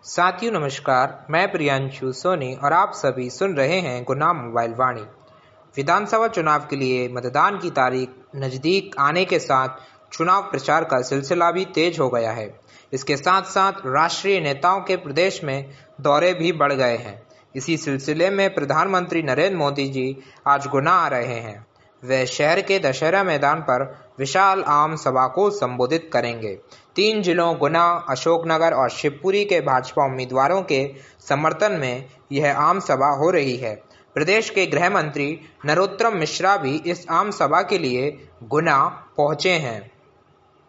साथियों नमस्कार, मैं प्रियांशु सोनी और आप सभी सुन रहे हैं गुना मोबाइल वाणी। विधानसभा चुनाव के लिए मतदान की तारीख नज़दीक आने के साथ चुनाव प्रचार का सिलसिला भी तेज हो गया है। इसके साथ साथ राष्ट्रीय नेताओं के प्रदेश में दौरे भी बढ़ गए हैं। इसी सिलसिले में प्रधानमंत्री नरेंद्र मोदी जी आज गुना आ रहे हैं। वे शहर के दशहरा मैदान पर विशाल आम सभा को संबोधित करेंगे। 3 जिलों गुना, अशोकनगर और शिवपुरी के भाजपा उम्मीदवारों के समर्थन में यह आम सभा हो रही है। प्रदेश के गृह मंत्री नरोत्तम मिश्रा भी इस आम सभा के लिए गुना पहुंचे हैं।